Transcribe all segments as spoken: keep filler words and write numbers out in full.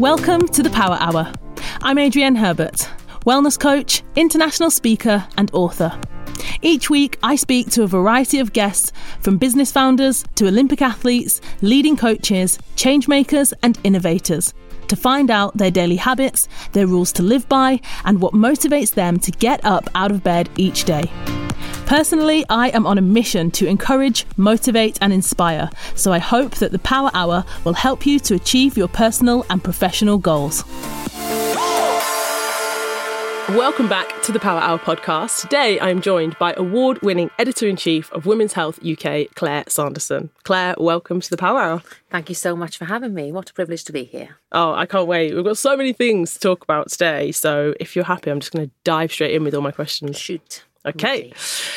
Welcome to the Power Hour. I'm Adrienne Herbert, wellness coach, international speaker and author. Each week, I speak to a variety of guests, from business founders to Olympic athletes, leading coaches, change makers and innovators, to find out their daily habits, their rules to live by, and what motivates them to get up out of bed each day. Personally, I am on a mission to encourage, motivate and inspire, so I hope that the Power Hour will help you to achieve your personal and professional goals. Welcome back to the Power Hour podcast. Today I'm joined by award-winning Editor-in-Chief of Women's Health U K, Claire Sanderson. Claire, welcome to the Power Hour. Thank you so much for having me. What a privilege to be here. Oh, I can't wait. We've got so many things to talk about today, so if you're happy, I'm just going to dive straight in with all my questions. Shoot. Okay,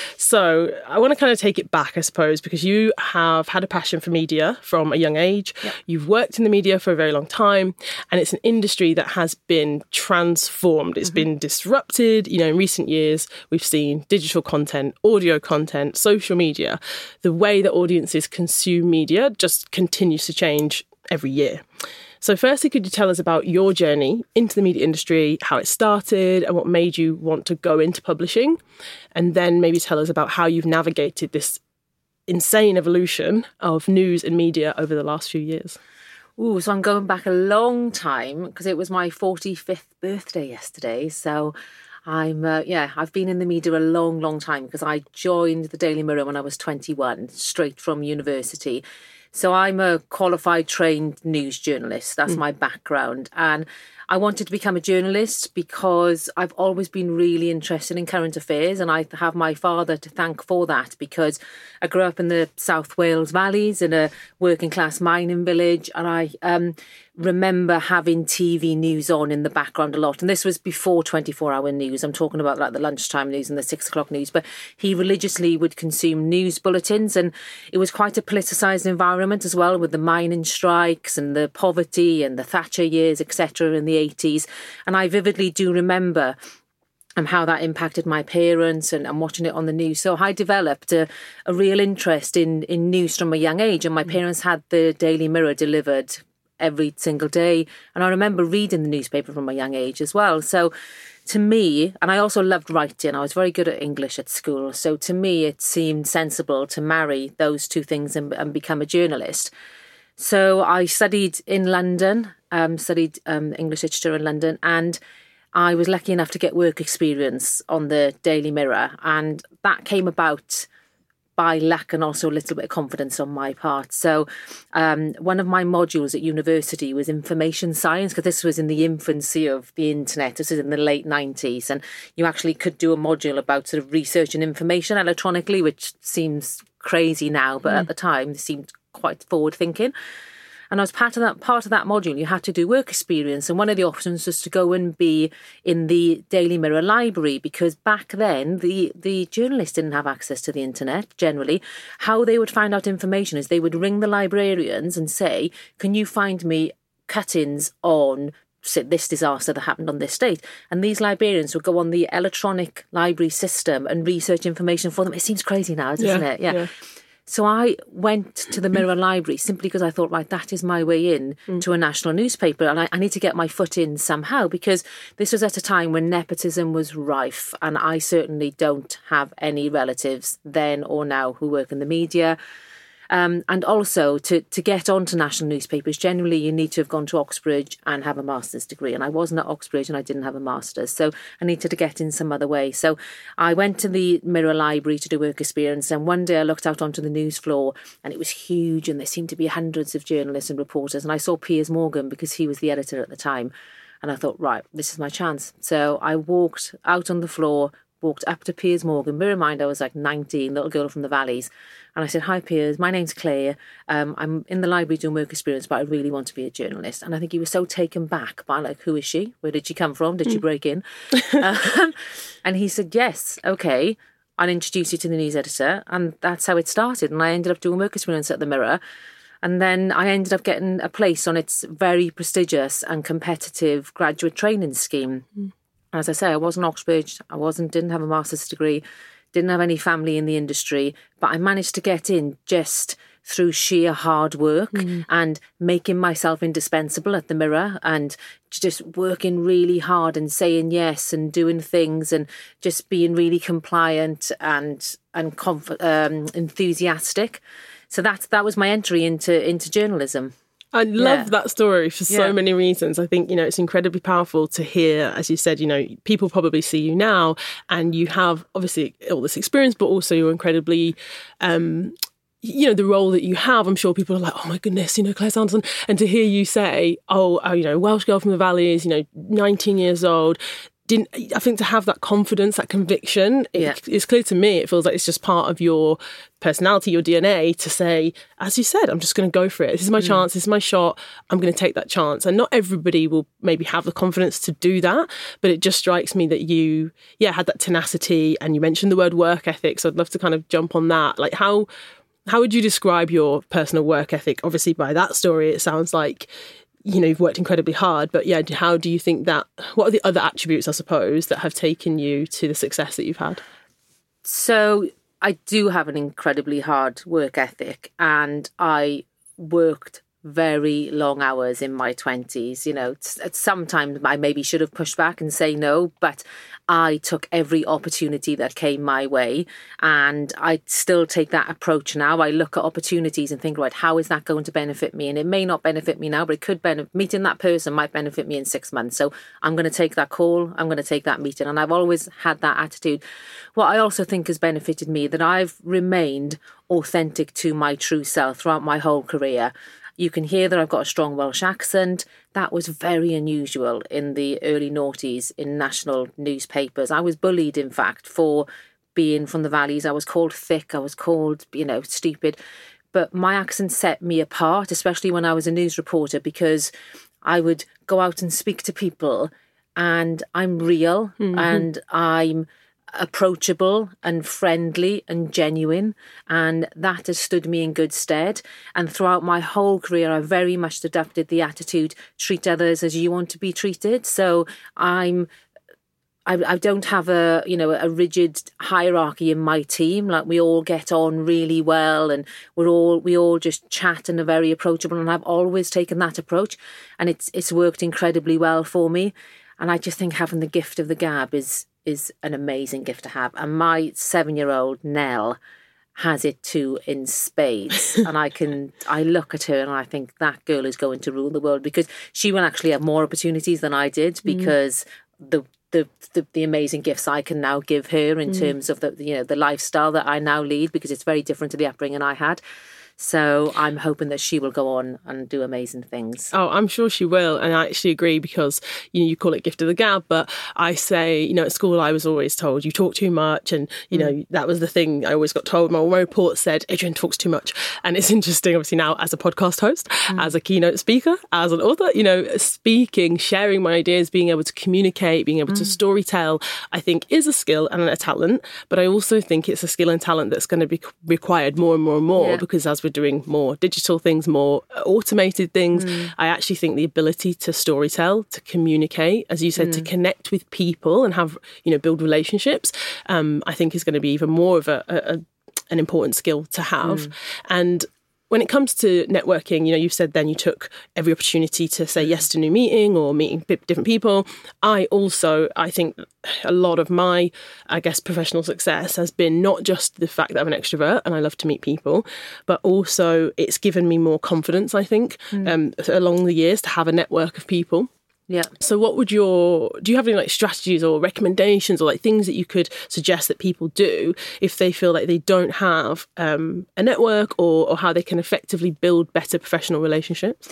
so I want to kind of take it back, I suppose, because you have had a passion for media from a young age. Yep. You've worked in the media for a very long time, and it's an industry that has been transformed. It's mm-hmm. been disrupted. You know, in recent years, we've seen digital content, audio content, social media. The way that audiences consume media just continues to change every year. So firstly, could you tell us about your journey into the media industry, how it started and what made you want to go into publishing? And then maybe tell us about how you've navigated this insane evolution of news and media over the last few years. Ooh, so I'm going back a long time because it was my forty-fifth birthday yesterday. So I'm, uh, yeah, I've been in the media a long, long time because I joined the Daily Mirror when I was twenty-one, straight from university. So I'm a qualified, trained news journalist. That's mm. my background. And I wanted to become a journalist because I've always been really interested in current affairs. And I have my father to thank for that because I grew up in the South Wales valleys in a working class mining village. And I um, remember having T V news on in the background a lot. And this was before twenty-four hour news. I'm talking about like the lunchtime news and the six o'clock news. But he religiously would consume news bulletins. And it was quite a politicised environment as well, with the mining strikes and the poverty and the Thatcher years, et cetera in the eighties. And I vividly do remember and how that impacted my parents and, and watching it on the news. So I developed a, a real interest in, in news from a young age. And my parents had the Daily Mirror delivered every single day. And I remember reading the newspaper from a young age as well. So to me, and I also loved writing, I was very good at English at school. So to me, it seemed sensible to marry those two things and, and become a journalist. So I studied in London, um, studied um, English literature in London, and I was lucky enough to get work experience on the Daily Mirror. And that came about by luck and also a little bit of confidence on my part. So um, one of my modules at university was information science, because this was in the infancy of the internet. This is in the late nineties. And you actually could do a module about sort of research and information electronically, which seems crazy now, but mm. at the time it seemed quite forward thinking. And as part of that part of that module, you had to do work experience. And one of the options was to go and be in the Daily Mirror library, because back then the, the journalists didn't have access to the internet generally. How they would find out information is they would ring the librarians and say, can you find me cuttings on this disaster that happened on this date? And these librarians would go on the electronic library system and research information for them. It seems crazy now, doesn't yeah, it? Yeah. yeah. So I went to the Mirror Library simply because I thought, right, that is my way in mm. to a national newspaper. And I, I need to get my foot in somehow, because this was at a time when nepotism was rife. And I certainly don't have any relatives then or now who work in the media. Um, and also to, to get onto national newspapers, generally you need to have gone to Oxbridge and have a master's degree. And I wasn't at Oxbridge and I didn't have a master's. So I needed to get in some other way. So I went to the Mirror Library to do work experience. And one day I looked out onto the news floor and it was huge. And there seemed to be hundreds of journalists and reporters. And I saw Piers Morgan because he was the editor at the time. And I thought, right, this is my chance. So I walked out on the floor, walked up to Piers Morgan. Bear in mind, I was like nineteen, little girl from the valleys. And I said, hi, Piers, my name's Claire. Um, I'm in the library doing work experience, but I really want to be a journalist. And I think he was so taken back by, like, who is she? Where did she come from? Did she break in? um, and he said, yes, okay, I'll introduce you to the news editor. And that's how it started. And I ended up doing work experience at the Mirror. And then I ended up getting a place on its very prestigious and competitive graduate training scheme. Mm. As I say, I wasn't Oxbridge. I wasn't, didn't have a master's degree. Didn't have any family in the industry, but I managed to get in just through sheer hard work mm. and making myself indispensable at the mirror and just working really hard and saying yes and doing things and just being really compliant and and conf- um, enthusiastic. So that's that was my entry into into journalism. I love yeah. that story for so yeah. many reasons. I think, you know, it's incredibly powerful to hear, as you said, you know, people probably see you now and you have obviously all this experience, but also you're incredibly, um, you know, the role that you have. I'm sure people are like, oh my goodness, you know, Claire Sanderson. And to hear you say, oh, oh you know, Welsh girl from the valleys, you know, nineteen years old, didn't I think to have that confidence, that conviction, it, yeah. it's clear to me, it feels like it's just part of your personality, your D N A to say, as you said, I'm just going to go for it. This is my mm. chance. This is my shot. I'm going to take that chance. And not everybody will maybe have the confidence to do that. But it just strikes me that you, yeah, had that tenacity. And you mentioned the word work ethic. So I'd love to kind of jump on that. Like how, how would you describe your personal work ethic? Obviously, by that story, it sounds like, you know, you've worked incredibly hard, but yeah, how do you think that, what are the other attributes, I suppose, that have taken you to the success that you've had? So I do have an incredibly hard work ethic and I worked very long hours in my twenties. You know, sometimes I maybe should have pushed back and say no, but I took every opportunity that came my way and I still take that approach now. I look at opportunities and think, right, how is that going to benefit me? And it may not benefit me now, but it could benefit, meeting that person might benefit me in six months. So I'm going to take that call. I'm going to take that meeting. And I've always had that attitude. What I also think has benefited me that I've remained authentic to my true self throughout my whole career. You can hear that I've got a strong Welsh accent. That was very unusual in the early noughties in national newspapers. I was bullied, in fact, for being from the valleys. I was called thick. I was called, you know, stupid. But my accent set me apart, especially when I was a news reporter, because I would go out and speak to people and I'm real mm-hmm. and I'm approachable and friendly and genuine, and that has stood me in good stead. And throughout my whole career I very much adopted the attitude, treat others as you want to be treated. So I'm I, I don't have a you know a rigid hierarchy in my team. Like, we all get on really well and we're all we all just chat and are very approachable, and I've always taken that approach and it's it's worked incredibly well for me. And I just think having the gift of the gab is is an amazing gift to have. And my seven-year-old Nell has it too in spades. And I can, I look at her and I think that girl is going to rule the world, because she will actually have more opportunities than I did, because mm. the, the the the amazing gifts I can now give her in mm. terms of the you know the lifestyle that I now lead, because it's very different to the upbringing I had. So I'm hoping that she will go on and do amazing things. Oh, I'm sure she will. And I actually agree, because, you know, you call it gift of the gab, but I say, you know, at school I was always told you talk too much. And, you mm. know, that was the thing I always got told. My, my report said, Adrian talks too much. And it's interesting, obviously, now as a podcast host, mm. as a keynote speaker, as an author, you know, speaking, sharing my ideas, being able to communicate, being able mm. to storytell, I think is a skill and a talent. But I also think it's a skill and talent that's going to be required more and more and more, yeah. because as we're doing more digital things, more automated things, mm. I actually think the ability to storytell, to communicate, as you said, mm. to connect with people and have, you know, build relationships, um, I think is going to be even more of a, a, an important skill to have. Mm. And when it comes to networking, you know, you've said then you took every opportunity to say yes to a new meeting or meeting different people. I also, I think a lot of my, I guess, professional success has been not just the fact that I'm an extrovert and I love to meet people, but also it's given me more confidence, I think, mm. um, along the years to have a network of people. Yeah. So what would your, do you have any like strategies or recommendations or like things that you could suggest that people do if they feel like they don't have um, a network, or, or how they can effectively build better professional relationships?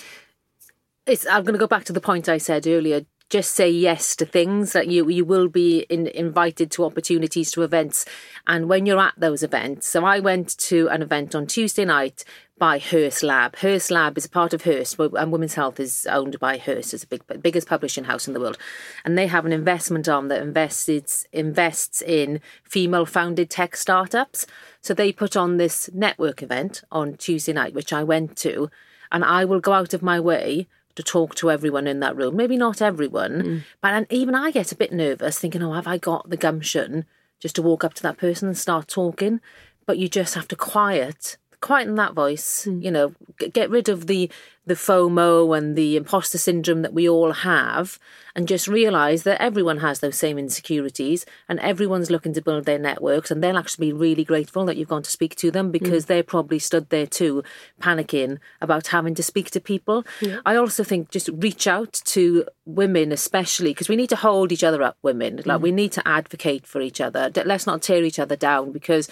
It's, I'm going to go back to the point I said earlier. Just say yes to things. That you you will be in, invited to opportunities, to events. And when you're at those events, so I went to an event on Tuesday night by Hearst Lab. Hearst Lab is a part of Hearst, and Women's Health is owned by Hearst. It's the big, biggest publishing house in the world. And they have an investment arm that invests, invests in female-founded tech startups. So they put on this network event on Tuesday night, which I went to, and I will go out of my way to talk to everyone in that room. Maybe not everyone, mm. but even I get a bit nervous thinking, oh, have I got the gumption just to walk up to that person and start talking? But you just have to quiet quieten that voice, mm. you know, get rid of the the FOMO and the imposter syndrome that we all have, and just realise that everyone has those same insecurities and everyone's looking to build their networks, and they'll actually be really grateful that you've gone to speak to them, because mm. they're probably stood there too, panicking about having to speak to people. Yeah. I also think just reach out to women especially, because we need to hold each other up, women. Like mm. we need to advocate for each other. Let's not tear each other down, because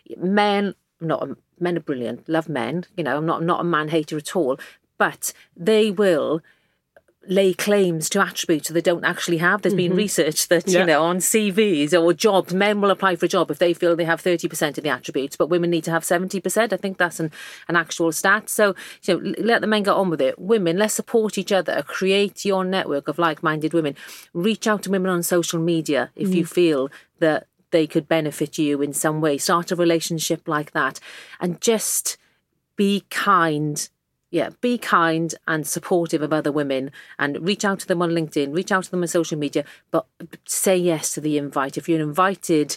men, not men are brilliant, love men, you know, I'm not, I'm not a man hater at all, but they will lay claims to attributes that they don't actually have. There's mm-hmm. been research that, yeah. you know, on C Vs or jobs, men will apply for a job if they feel they have thirty percent of the attributes, but women need to have seventy percent. I think that's an, an actual stat. So, you know, let the men get on with it. Women, let's support each other. Create your network of like-minded women. Reach out to women on social media if mm-hmm. you feel that they could benefit you in some way. Start a relationship like that, and just be kind. Yeah, be kind and supportive of other women, and reach out to them on LinkedIn, reach out to them on social media, but say yes to the invite. If you're invited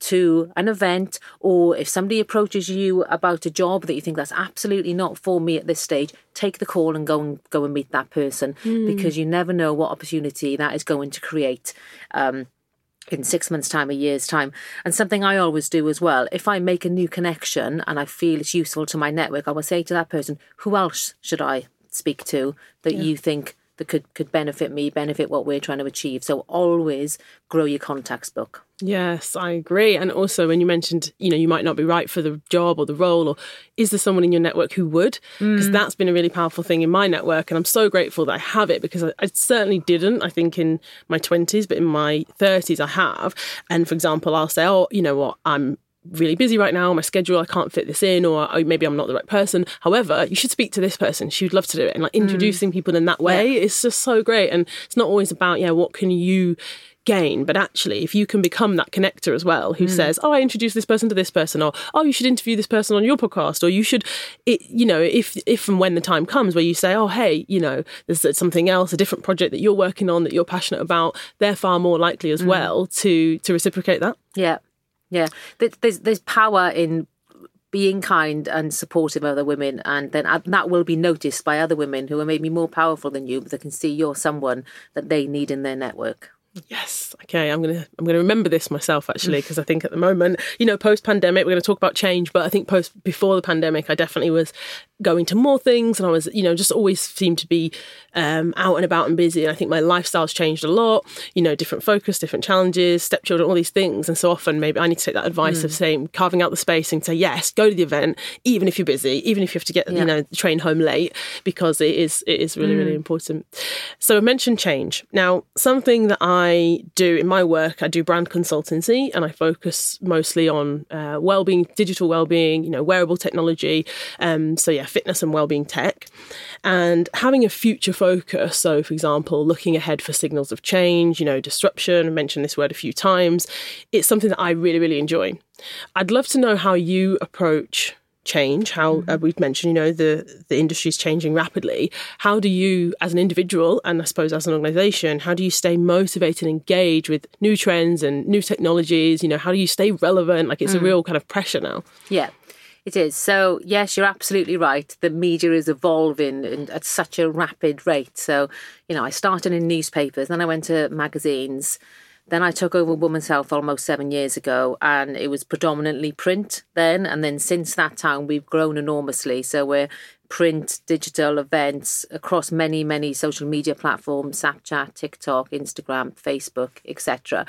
to an event, or if somebody approaches you about a job that you think that's absolutely not for me at this stage, take the call and go and go and meet that person, mm. because you never know what opportunity that is going to create. Um, in six months' time, a year's time. And something I always do as well, if I make a new connection and I feel it's useful to my network, I will say to that person, who else should I speak to that yeah. you think that could, could benefit me, benefit what we're trying to achieve? So always grow your contacts book. Yes, I agree. And also when you mentioned, you know, you might not be right for the job or the role, or is there someone in your network who would? Because mm. that's been a really powerful thing in my network. And I'm so grateful that I have it, because I, I certainly didn't, I think, in my twenties, but in my thirties I have. And for example, I'll say, oh, you know what, I'm really busy right now, my schedule, I can't fit this in, or oh, maybe I'm not the right person. However, you should speak to this person. She would love to do it. And like introducing mm. people in that way yeah. is just so great. And it's not always about, yeah, what can you gain, but actually if you can become that connector as well, who mm. says, oh, I introduced this person to this person, or oh, you should interview this person on your podcast, or you should, it, you know, if if and when the time comes where you say, oh, hey, you know, there's something else, a different project that you're working on that you're passionate about, they're far more likely as mm. well to to reciprocate that. Yeah. Yeah, there's there's power in being kind and supportive of other women, and then that will be noticed by other women who are maybe more powerful than you, but they can see you're someone that they need in their network. Yes. Okay. I'm gonna I'm gonna remember this myself, actually, because I think at the moment, you know, post pandemic, we're going to talk about change, but I think post before the pandemic, I definitely was going to more things, and I was, you know, just always seemed to be um, out and about and busy. And I think my lifestyle's changed a lot. You know, different focus, different challenges, stepchildren, all these things. And so often, maybe I need to take that advice mm. of saying, carving out the space and say, yes, go to the event, even if you're busy, even if you have to get, yeah. you know, the train home late, because it is it is really mm. really important. So I mentioned change. Now, something that I I do in my work, I do brand consultancy, and I focus mostly on uh, well-being, digital well-being, you know, wearable technology. Um, so yeah, fitness and well-being tech, and having a future focus. So for example, looking ahead for signals of change, you know, disruption. I mentioned this word a few times. It's something that I really, really enjoy. I'd love to know how you approach change, how uh, we've mentioned, you know, the the industry's changing rapidly. How do you, as an individual, and I suppose as an organisation, how do you stay motivated and engaged with new trends and new technologies? You know, how do you stay relevant? Like, it's mm. a real kind of pressure now. Yeah, it is. So yes, you're absolutely right. The media is evolving at such a rapid rate. So, you know, I started in newspapers, then I went to magazines. Then I took over Women's Health almost seven years ago, and it was predominantly print then. And then since that time, we've grown enormously. So we're print, digital events across many, many social media platforms, Snapchat, TikTok, Instagram, Facebook, et cetera.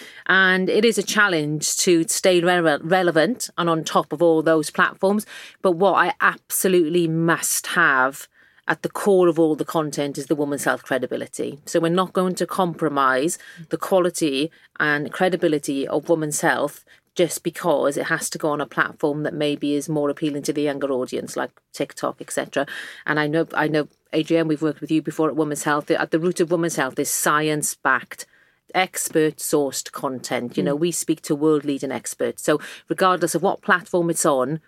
And it is a challenge to stay re- relevant and on top of all those platforms. But what I absolutely must have at the core of all the content is the woman's health credibility. So we're not going to compromise the quality and credibility of women's health just because it has to go on a platform that maybe is more appealing to the younger audience, like TikTok, et cetera. And I know, I know, Adrienne, we've worked with you before at Women's Health. At the root of Women's Health is science-backed, expert-sourced content. You know, mm. we speak to world-leading experts. So regardless of what platform it's on,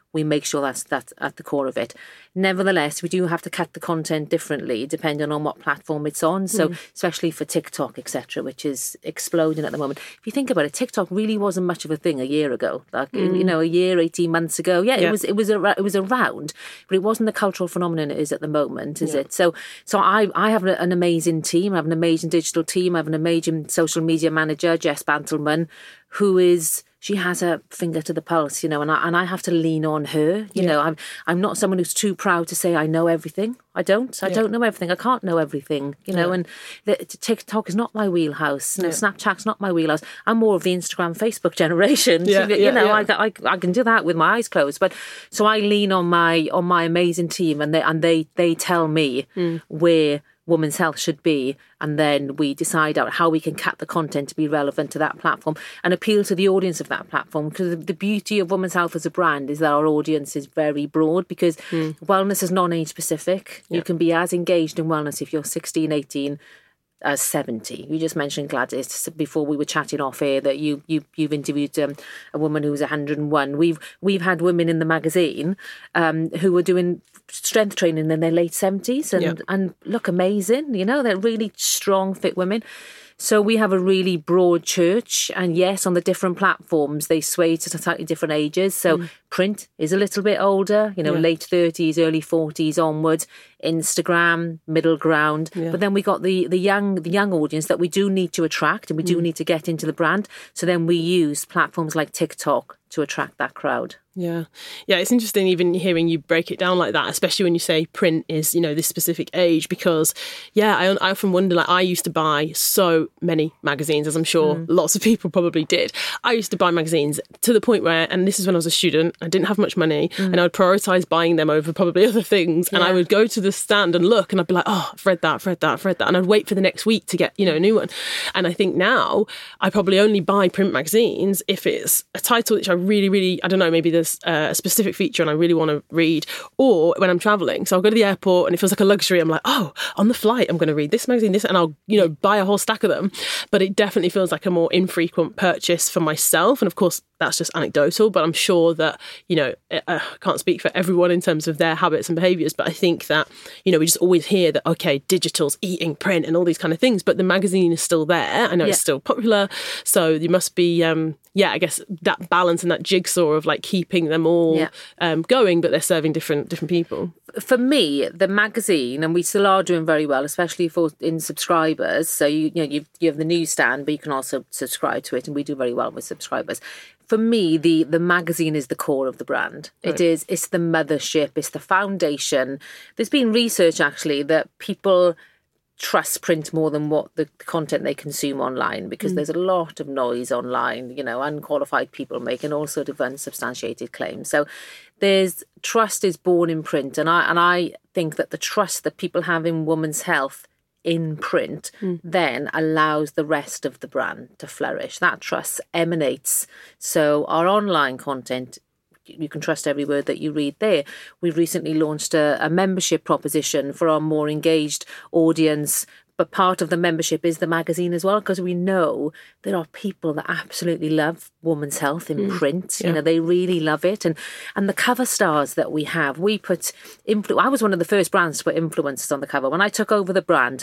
we make sure that's that's at the core of it. Nevertheless, we do have to cut the content differently depending on what platform it's on. So mm. especially for TikTok, et cetera, which is exploding at the moment. If you think about it, TikTok really wasn't much of a thing a year ago. Like mm. you know, a year, eighteen months ago. Yeah, yeah. it was it was a, it was around, but it wasn't the cultural phenomenon it is at the moment, is yeah. it? So so I I have an amazing team. I have an amazing digital team. I have an amazing social media manager, Jess Bantelman, who is. She has her finger to the pulse, you know, and I and I have to lean on her. You yeah. know, I'm I'm not someone who's too proud to say I know everything. I don't. I yeah. don't know everything. I can't know everything, you know. Yeah. And the, TikTok is not my wheelhouse. No, yeah. Snapchat's not my wheelhouse. I'm more of the Instagram, Facebook generation. Yeah, you, yeah, you know, yeah. I, I I can do that with my eyes closed. But so I lean on my on my amazing team, and they and they they tell me mm. where women's health should be, and then we decide out how we can cut the content to be relevant to that platform and appeal to the audience of that platform. Because the beauty of women's health as a brand is that our audience is very broad, because mm. wellness is non-age specific. Yeah. You can be as engaged in wellness if you're sixteen, eighteen as seventy. You just mentioned, Gladys, before we were chatting off air, that you, you, you've interviewed um, a woman who was one hundred and one. We've we've had women in the magazine um, who were doing strength training in their late seventies and, yeah. and look amazing. You know, they're really strong, fit women. So we have a really broad church, and yes, on the different platforms, they sway to slightly different ages. So mm. print is a little bit older, you know, yeah. late thirties, early forties onwards. Instagram, middle ground. Yeah. But then we got the the young the young audience that we do need to attract, and we do mm. need to get into the brand. So then we use platforms like TikTok to attract that crowd. Yeah. Yeah, it's interesting even hearing you break it down like that, especially when you say print is, you know, this specific age, because, yeah, I, I often wonder, like, I used to buy so many magazines, as I'm sure mm. lots of people probably did. I used to buy magazines to the point where, and this is when I was a student, I didn't have much money, mm. and I would prioritise buying them over probably other things, yeah. and I would go to the stand and look, and I'd be like, oh, I've read that, I've read that, I've read that, and I'd wait for the next week to get, you know, a new one. And I think now I probably only buy print magazines if it's a title which I really, really, I don't know, maybe there's uh, a specific feature and I really want to read, or when I'm travelling. So I'll go to the airport and it feels like a luxury. I'm like, oh, on the flight, I'm going to read this magazine, this, and I'll, you know, buy a whole stack of them. But it definitely feels like a more infrequent purchase for myself. And of course, that's just anecdotal, but I'm sure that, you know, I can't speak for everyone in terms of their habits and behaviours, but I think that, you know, we just always hear that, okay, digital's eating print and all these kind of things, but the magazine is still there. I know yeah. it's still popular. So there must be, um, yeah, I guess that balance and that jigsaw of like keeping them all yeah. um, going, but they're serving different different people. For me, the magazine, and we still are doing very well, especially for in subscribers. So you, you know, you you have the newsstand, but you can also subscribe to it, and we do very well with subscribers. For me, the the magazine is the core of the brand. Right. It is. It's the mothership. It's the foundation. There's been research actually that people trust print more than what the content they consume online, because mm. there's a lot of noise online, you know, unqualified people making all sort of unsubstantiated claims. So there's trust is born in print, and I and I think that the trust that people have in women's health in print mm. then allows the rest of the brand to flourish. That trust emanates. So our online content, you can trust every word that you read there. We've recently launched a, a membership proposition for our more engaged audience, but part of the membership is the magazine as well, because we know there are people that absolutely love women's health in mm. print. Yeah. You know, they really love it. And and the cover stars that we have, we put, influ- I was one of the first brands to put influencers on the cover. When I took over the brand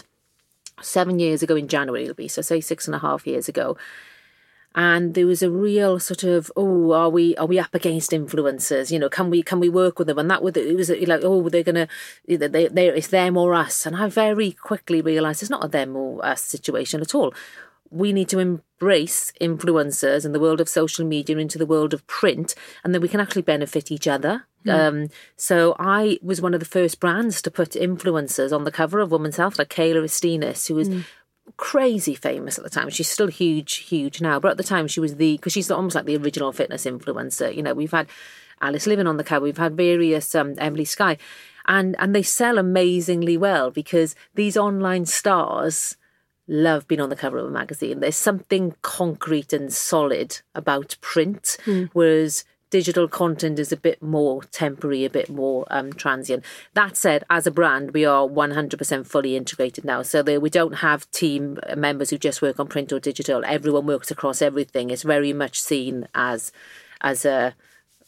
seven years ago in January, it'll be, so say six and a half years ago, and there was a real sort of, oh, are we are we up against influencers? You know, can we can we work with them? And that was it was like, oh, they're gonna, they they it's them or us. And I very quickly realised it's not a them or us situation at all. We need to embrace influencers in the world of social media into the world of print, and then we can actually benefit each other. Mm. Um, so I was one of the first brands to put influencers on the cover of Women's Health, like Kayla Estinas, who was mm. crazy famous at the time. She's still huge, huge now, but at the time she was the, because she's almost like the original fitness influencer. You know, we've had Alice Living on the cover, we've had various um, Emily Skye, and and they sell amazingly well because these online stars love being on the cover of a magazine. There's something concrete and solid about print, mm. whereas digital content is a bit more temporary, a bit more um, transient. That said, as a brand, we are one hundred percent fully integrated now. So that we don't have team members who just work on print or digital. Everyone works across everything. It's very much seen as as a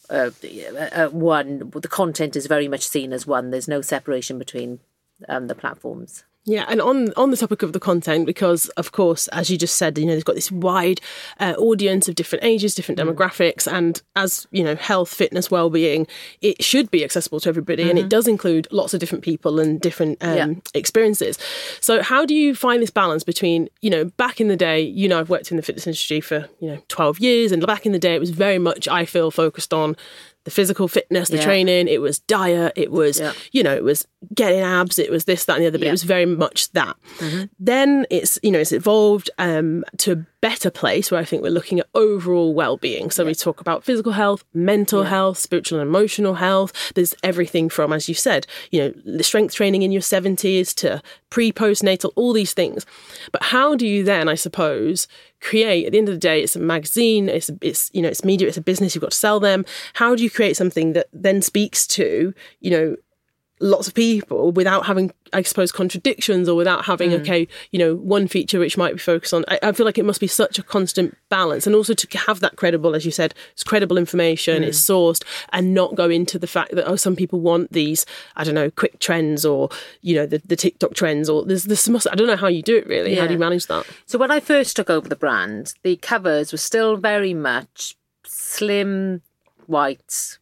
uh, uh, one. The content is very much seen as one. There's no separation between um, the platforms. Yeah, and on on the topic of the content, because of course, as you just said, you know, they've got this wide uh, audience of different ages, different demographics, and as you know, health, fitness, well-being, it should be accessible to everybody, mm-hmm. and it does include lots of different people and different um, yeah. experiences. So, how do you find this balance between, you know, back in the day, you know, I've worked in the fitness industry for you know twelve years, and back in the day, it was very much, I feel, focused on the physical fitness, the yeah. training, it was diet, it was, yeah. you know, it was getting abs, it was this, that and the other, but yeah. it was very much that. Mm-hmm. Then it's, you know, it's evolved um, to a better place where I think we're looking at overall well-being. So yeah. we talk about physical health, mental yeah. health, spiritual and emotional health. There's everything from, as you said, you know, the strength training in your seventies to pre-postnatal, all these things. But how do you then, I suppose, create, at the end of the day, it's a magazine, it's, it's you know, it's media, it's a business, you've got to sell them. How do you create something that then speaks to, you know, lots of people without having, I suppose, contradictions, or without having, mm. okay, you know, one feature which might be focused on. I, I feel like it must be such a constant balance, and also to have that credible, as you said, it's credible information, mm. it's sourced, and not go into the fact that, oh, some people want these, I don't know, quick trends, or, you know, the, the TikTok trends, or there's this must, I don't know how you do it really. Yeah. How do you manage that? So when I first took over the brand, the covers were still very much slim, white,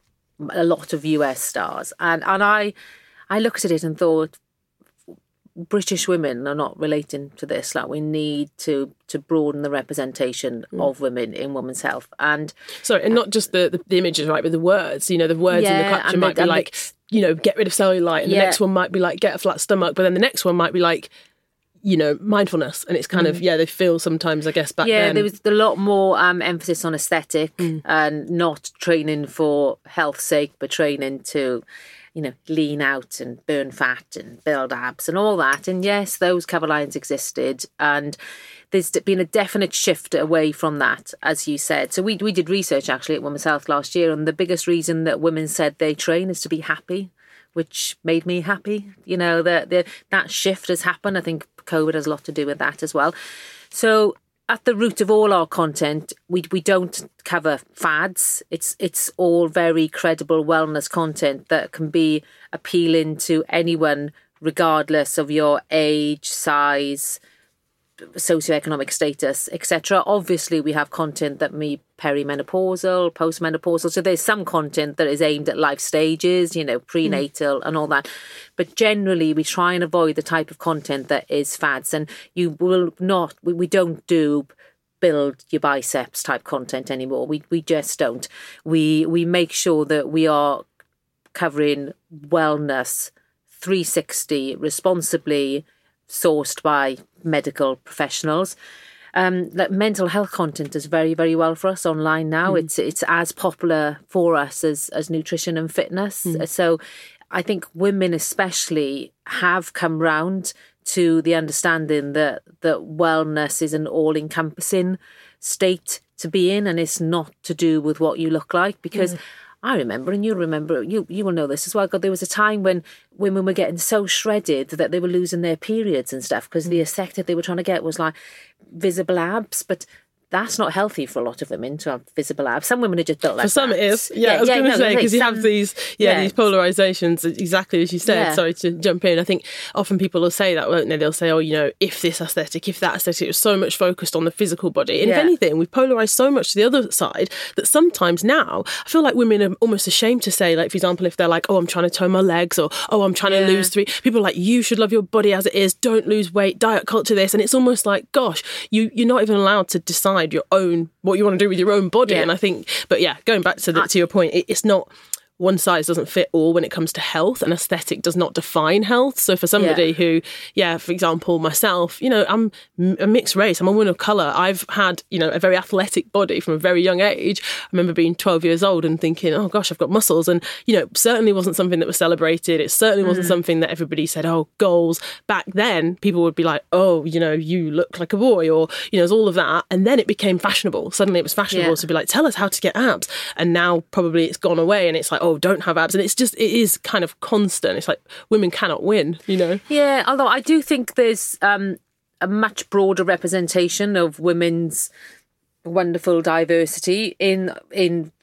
a lot of U S stars, and and I I looked at it and thought, British women are not relating to this. Like, we need to to broaden the representation mm. of women in women's health. And sorry, and not just the, the, the images, right, but the words. You know, the words yeah, in the caption might the, be like, you know, get rid of cellulite, and yeah. the next one might be like, get a flat stomach, but then the next one might be like, you know, mindfulness. And it's kind mm. of, yeah, they feel sometimes, I guess, back yeah, then. Yeah, there was a lot more um, emphasis on aesthetic mm. and not training for health's sake, but training to, you know, lean out and burn fat and build abs and all that. And yes, those cover lines existed. And there's been a definite shift away from that, as you said. So we we did research, actually, at Women's Health last year. And the biggest reason that women said they train is to be happy, which made me happy. You know, that the, that shift has happened. I think COVID has a lot to do with that as well. So at the root of all our content, we we don't cover fads. It's it's all very credible wellness content that can be appealing to anyone, regardless of your age, size, socioeconomic status, et cetera. Obviously, we have content that may be perimenopausal, postmenopausal. So there's some content that is aimed at life stages, you know, prenatal mm. and all that. But generally, we try and avoid the type of content that is fads. And you will not, we, we don't do build your biceps type content anymore. We we just don't. We we make sure that we are covering wellness three sixty responsibly, sourced by medical professionals. Um, that mental health content is very, very well for us online now. Mm. It's it's as popular for us as as nutrition and fitness. Mm. So I think women especially have come round to the understanding that that wellness is an all-encompassing state to be in, and it's not to do with what you look like. Because mm. I remember, and you'll remember, you you will know this as well, God, there was a time when women were getting so shredded that they were losing their periods and stuff because mm. the aesthetic they were trying to get was like visible abs. But that's not healthy for a lot of women to have visible abs. Some women are just built like that. For some it is. Yeah, yeah I was yeah, going to no, say, because you some, have these yeah, yeah, these polarisations, exactly as you said. Yeah. Sorry to jump in. I think often people will say that, won't they? They'll say, oh, you know, if this aesthetic, if that aesthetic, it was so much focused on the physical body. And yeah. if anything, we've polarised so much to the other side that sometimes now I feel like women are almost ashamed to say, like, for example, if they're like, oh, I'm trying to tone my legs, or, oh, I'm trying yeah. to lose three. People are like, you should love your body as it is. Don't lose weight. Diet culture this. And it's almost like, gosh, you, you're not even allowed to decide your own what you want to do with your own body. Yeah. And I think, but yeah, going back to the, to your point, it, it's not one size doesn't fit all when it comes to health, and aesthetic does not define health. So for somebody yeah. who, yeah, for example, myself, you know, I'm a mixed race, I'm a woman of colour. I've had, you know, a very athletic body from a very young age. I remember being twelve years old and thinking, oh gosh, I've got muscles. And, you know, certainly wasn't something that was celebrated. It certainly wasn't mm. something that everybody said, oh, goals. Back then, people would be like, oh, you know, you look like a boy, or, you know, there's all of that. And then it became fashionable. Suddenly it was fashionable yeah. to be like, tell us how to get abs. And now probably it's gone away and it's like, oh, don't have abs. And it's just, it is kind of constant. It's like women cannot win, you know? Yeah, although I do think there's um, a much broader representation of women's wonderful diversity in in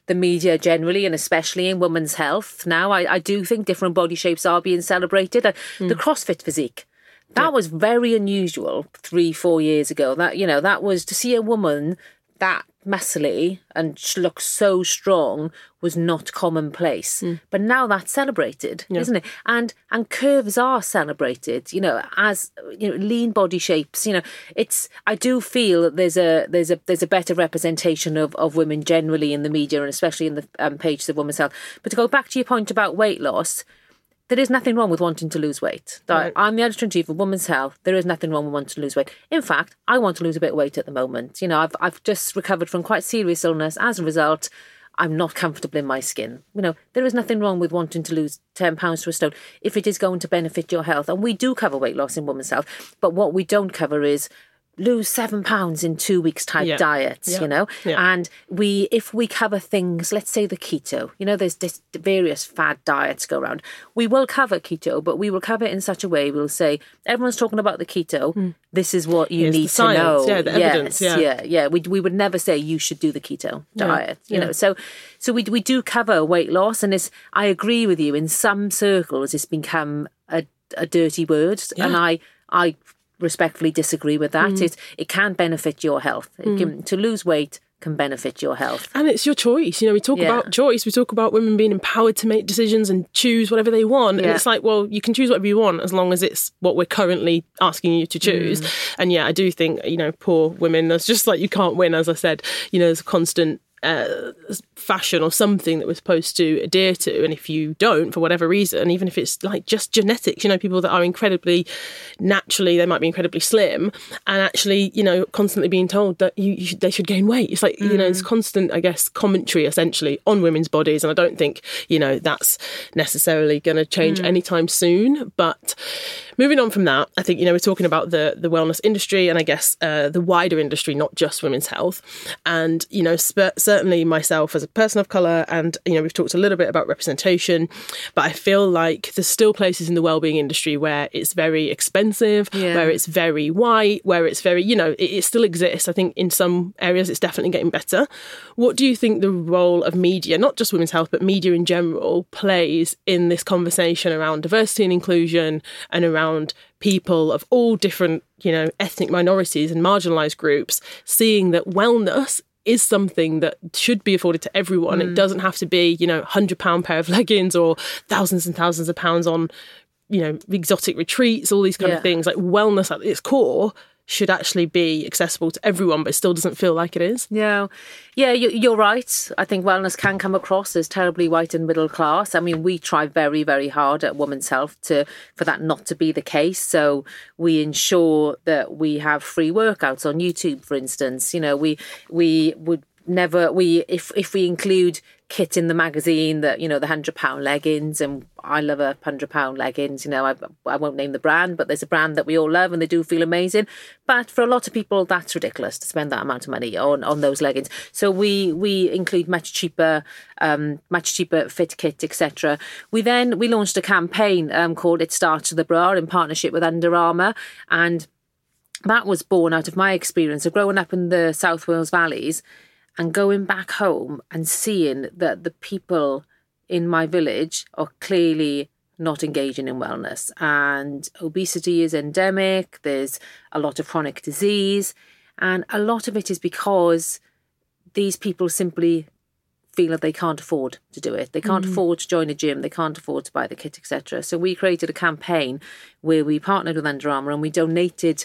the media generally, and especially in women's health now. I, I do think different body shapes are being celebrated. Uh, mm. The CrossFit physique, that yeah. was very unusual three, four years ago. That, you know, that was to see a woman that muscly and look so strong was not commonplace. Mm. But now that's celebrated, yeah. isn't it? And and curves are celebrated, you know, as, you know, lean body shapes. You know, it's I do feel that there's a there's a there's a better representation of, of women generally in the media, and especially in the um, pages of Women's Health. But to go back to your point about weight loss, there is nothing wrong with wanting to lose weight. Right. I'm the editor-in-chief of Women's Health. There is nothing wrong with wanting to lose weight. In fact, I want to lose a bit of weight at the moment. You know, I've I've just recovered from quite serious illness. As a result, I'm not comfortable in my skin. You know, there is nothing wrong with wanting to lose ten pounds to a stone if it is going to benefit your health. And we do cover weight loss in Women's Health. But what we don't cover is lose seven pounds in two weeks type yeah. diets, yeah. you know, yeah. and we, if we cover things, let's say the keto, you know, there's this various fad diets go around. We will cover keto, but we will cover it in such a way. We'll say, everyone's talking about the keto. Mm. This is what you Here's need to science. know. Yeah, the yes, evidence. Yeah. yeah, yeah. We we would never say you should do the keto diet, yeah. you know. So, so we we do cover weight loss, and it's, I agree with you. In some circles, it's become a a dirty word, yeah. and I I. respectfully disagree with that. Mm. It it can benefit your health. It mm. can, to lose weight can benefit your health. And it's your choice. You know, we talk yeah. about choice. We talk about women being empowered to make decisions and choose whatever they want. Yeah. And it's like, well, you can choose whatever you want as long as it's what we're currently asking you to choose. Mm. And yeah, I do think, you know, poor women, there's just like, you can't win. As I said, you know, there's a constant Uh, fashion or something that we're supposed to adhere to, and if you don't, for whatever reason, even if it's like just genetics, you know, people that are incredibly naturally, they might be incredibly slim, and actually, you know, constantly being told that you, you should, they should gain weight. It's like, mm. you know, it's constant, I guess, commentary essentially on women's bodies, and I don't think, you know, that's necessarily going to change mm. anytime soon. But moving on from that, I think, you know, we're talking about the the wellness industry, and I guess uh, the wider industry, not just women's health, and, you know, sp- certainly myself as a person of colour, and, you know, we've talked a little bit about representation, but I feel like there's still places in the wellbeing industry where it's very expensive, yeah. where it's very white, where it's very, you know, it, it still exists. I think in some areas it's definitely getting better. What do you think the role of media, not just women's health, but media in general, plays in this conversation around diversity and inclusion, and around people of all different, you know, ethnic minorities and marginalised groups, seeing that wellness is something that should be afforded to everyone. Mm. It doesn't have to be, you know, one hundred pound pair of leggings or thousands and thousands of pounds on, you know, exotic retreats, all these kind yeah. of things. Like, wellness at its core should actually be accessible to everyone, but it still doesn't feel like it is. Yeah, yeah, you're right. I think wellness can come across as terribly white and middle class. I mean, we try very, very hard at Women's Health to for that not to be the case. So we ensure that we have free workouts on YouTube, for instance. You know, we we would never we if if we include kit in the magazine, that, you know, the hundred pound leggings, and I love a hundred pound leggings, you know, I, I won't name the brand, but there's a brand that we all love and they do feel amazing. But for a lot of people, that's ridiculous to spend that amount of money on, on those leggings. So we we include much cheaper, um, much cheaper fit kit, et cetera. We then we launched a campaign um, called It Starts with the Bra in partnership with Under Armour, and that was born out of my experience of growing up in the South Wales valleys and going back home and seeing that the people in my village are clearly not engaging in wellness, and obesity is endemic. There's a lot of chronic disease, and a lot of it is because these people simply feel that they can't afford to do it. They can't mm. afford to join a gym. They can't afford to buy the kit, et cetera. So we created a campaign where we partnered with Under Armour and we donated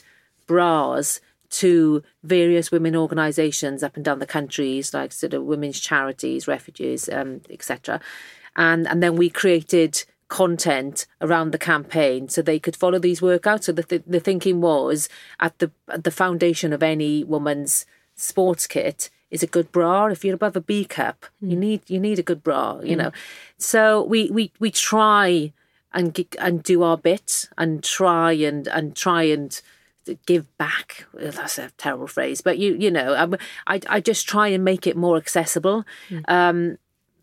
bras to various women organisations up and down the countries, like sort of women's charities, refugees, um, et cetera. And and then we created content around the campaign so they could follow these workouts. So the th- the thinking was, at the at the foundation of any woman's sports kit is a good bra. If you're above a B cup, mm. you need you need a good bra, you mm. know. So we we we try and and do our bit and try and and try and give back. That's a terrible phrase, but you you know, I I, I just try and make it more accessible. Mm. Um,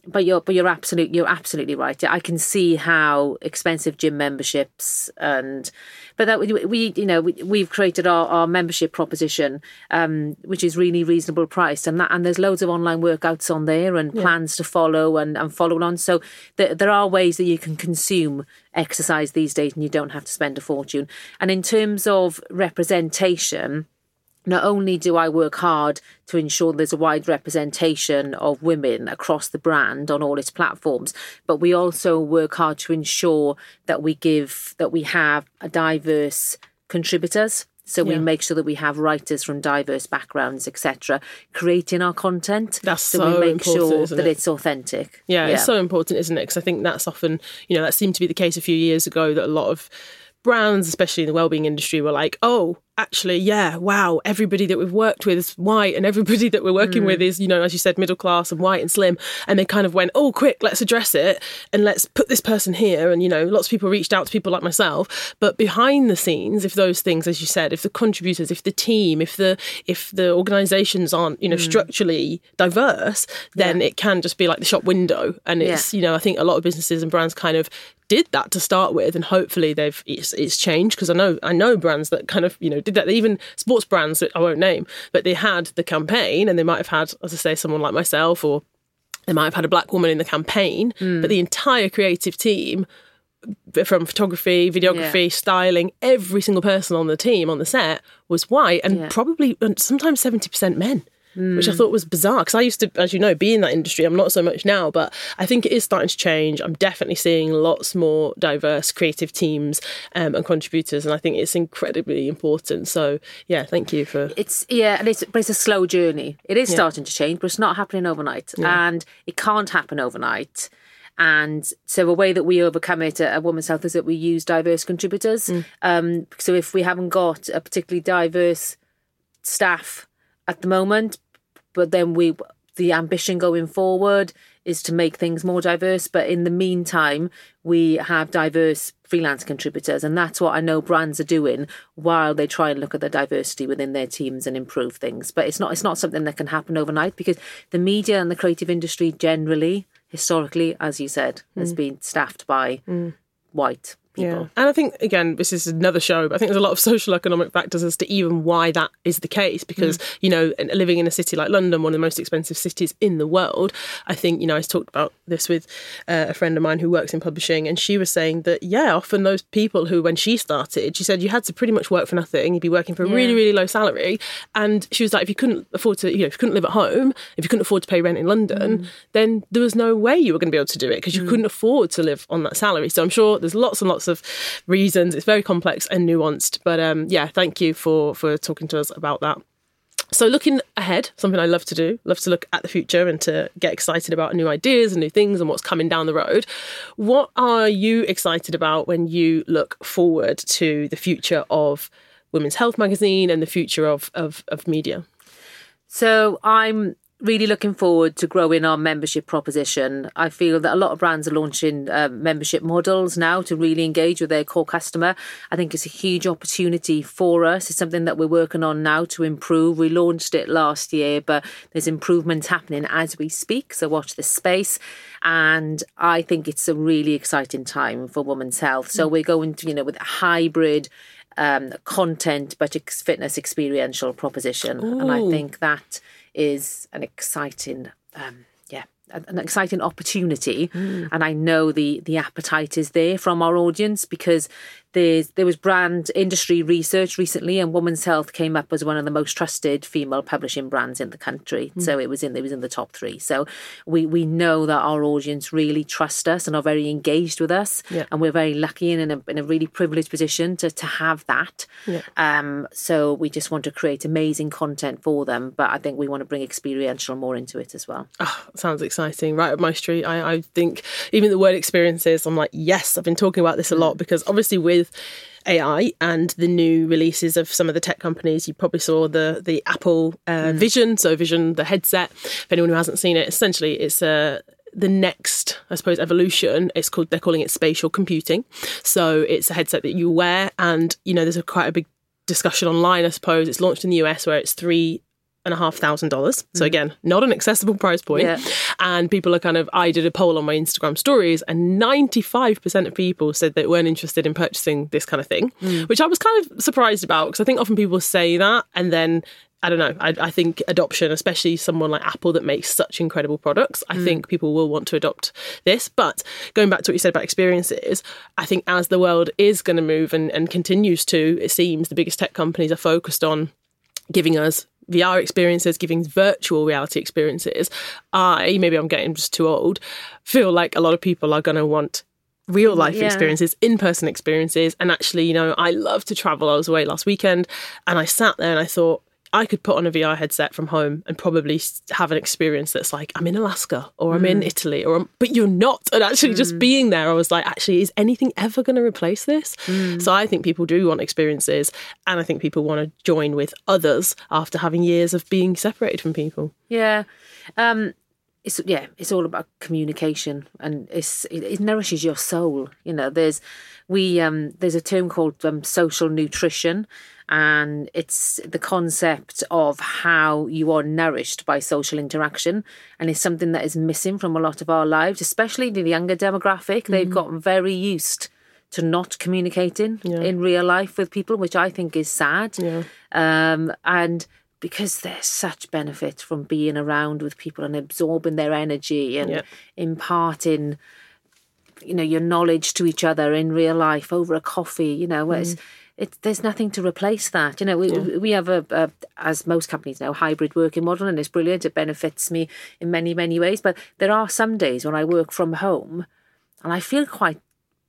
but you're but you're absolutely you're absolutely right. I can see how expensive gym memberships and but that we, we you know we, we've created our, our membership proposition, um, which is really reasonable priced, and that and there's loads of online workouts on there and yeah. plans to follow and, and follow on. So there, there are ways that you can consume exercise these days, and you don't have to spend a fortune. And in terms of representation, not only do I work hard to ensure there's a wide representation of women across the brand on all its platforms, but we also work hard to ensure that we give, that we have a diverse contributors. So we yeah. make sure that we have writers from diverse backgrounds, et cetera, creating our content. That's so, so we make important, sure isn't that it? it's authentic. Yeah, yeah, it's so important, isn't it? Because I think that's often, you know, that seemed to be the case a few years ago, that a lot of brands, especially in the wellbeing industry, were like, oh, actually, yeah, wow, everybody that we've worked with is white, and everybody that we're working mm. with is, you know, as you said, middle class and white and slim. And they kind of went, oh, quick, let's address it and let's put this person here. And, you know, lots of people reached out to people like myself. But behind the scenes, if those things, as you said, if the contributors, if the team, if the if the organisations aren't, you know, mm. structurally diverse, then yeah. it can just be like the shop window. And it's, yeah. you know, I think a lot of businesses and brands kind of did that to start with, and hopefully they've it's, it's changed, because I know I know brands that kind of, you know, did that. Even sports brands that I won't name, but they had the campaign, and they might have had, as I say, someone like myself, or they might have had a black woman in the campaign, mm. but the entire creative team, from photography, videography, yeah. styling, every single person on the team on the set was white, and yeah. probably and sometimes seventy percent men. Mm. Which I thought was bizarre, because I used to, as you know, be in that industry. I'm not so much now, but I think it is starting to change. I'm definitely seeing lots more diverse creative teams um, and contributors, and I think it's incredibly important. So, yeah, thank you for... It's, yeah, and it's, but it's a slow journey. It is yeah. starting to change, but it's not happening overnight, yeah. and it can't happen overnight. And so a way that we overcome it at Women's Health is that we use diverse contributors. Mm. Um, so if we haven't got a particularly diverse staff at the moment, but then we the ambition going forward is to make things more diverse. But in the meantime, we have diverse freelance contributors, and that's what I know brands are doing while they try and look at the diversity within their teams and improve things. But it's not it's not something that can happen overnight, because the media and the creative industry generally, historically, as you said, mm. has been staffed by mm. white people. Yeah. And I think, again, this is another show, but I think there's a lot of social economic factors as to even why that is the case, because, mm. you know, living in a city like London, one of the most expensive cities in the world, I think, you know, I talked about this with uh, a friend of mine who works in publishing, and she was saying that, yeah, often those people who, when she started, she said you had to pretty much work for nothing, you'd be working for a yeah. really, really low salary, and she was like, if you couldn't afford to, you know, if you couldn't live at home, if you couldn't afford to pay rent in London, mm. then there was no way you were going to be able to do it, because you mm. couldn't afford to live on that salary. So I'm sure there's lots and lots of reasons. It's very complex and nuanced, but um, yeah, thank you for for talking to us about that. So looking ahead, something I love to do, love to look at the future and to get excited about new ideas and new things and what's coming down the road. What are you excited about when you look forward to the future of Women's Health magazine and the future of of, of media? So I'm really looking forward to growing our membership proposition. I feel that a lot of brands are launching uh, membership models now to really engage with their core customer. I think it's a huge opportunity for us. It's something that we're working on now to improve. We launched it last year, but there's improvements happening as we speak. So watch this space. And I think it's a really exciting time for Women's Health. So we're going to, you know, with a hybrid um, content, but ex- fitness experiential proposition. Ooh. And I think that is an exciting, um, yeah, an exciting opportunity. Mm. And I know the the appetite is there from our audience, because there's there was brand industry research recently, and Women's Health came up as one of the most trusted female publishing brands in the country. Mm. So it was in it was in the top three. So we we know that our audience really trust us and are very engaged with us, yeah. and we're very lucky and in a in a really privileged position to to have that. Yeah. Um, so we just want to create amazing content for them, but I think we want to bring experiential more into it as well. Oh, sounds exciting, right up my street. I, I think even the word experiences, I'm like, yes, I've been talking about this a lot, because obviously with With A I and the new releases of some of the tech companies, you probably saw the the Apple uh, mm. Vision, so Vision, the headset. If anyone who hasn't seen it, essentially it's a the next, I suppose, evolution. It's called they're calling it spatial computing. So it's a headset that you wear, and you know there's a quite a big discussion online. I suppose it's launched in the U S where it's three and a half thousand dollars. So again, not an accessible price point. Yeah. And people are kind of, I did a poll on my Instagram stories and ninety-five percent of people said they weren't interested in purchasing this kind of thing, mm. which I was kind of surprised about, because I think often people say that and then I don't know. I, I think adoption, especially someone like Apple that makes such incredible products, I mm. think people will want to adopt this. But going back to what you said about experiences, I think as the world is going to move and, and continues to, it seems the biggest tech companies are focused on giving us V R experiences, giving virtual reality experiences. I, maybe I'm getting just too old, feel like a lot of people are going to want real life yeah. experiences, in-person experiences. And actually, you know, I love to travel. I was away last weekend and I sat there and I thought, I could put on a V R headset from home and probably have an experience that's like, I'm in Alaska or I'm mm. in Italy, or I'm, but you're not. And actually mm. just being there, I was like, actually, is anything ever going to replace this? Mm. So I think people do want experiences, and I think people want to join with others after having years of being separated from people. Yeah. Um, it's, yeah, it's all about communication, and it's, it, it nourishes your soul. You know, there's, we, um, there's a term called um, social nutrition. And it's the concept of how you are nourished by social interaction. And it's something that is missing from a lot of our lives, especially the younger demographic. Mm-hmm. They've gotten very used to not communicating yeah. in real life with people, which I think is sad. Yeah. Um, and because there's such benefit from being around with people and absorbing their energy and yeah. imparting, you know, your knowledge to each other in real life over a coffee, you know, whereas mm. It, there's nothing to replace that. You know, we yeah. we have a, a, as most companies know, hybrid working model, and it's brilliant. It benefits me in many, many ways. But there are some days when I work from home and I feel quite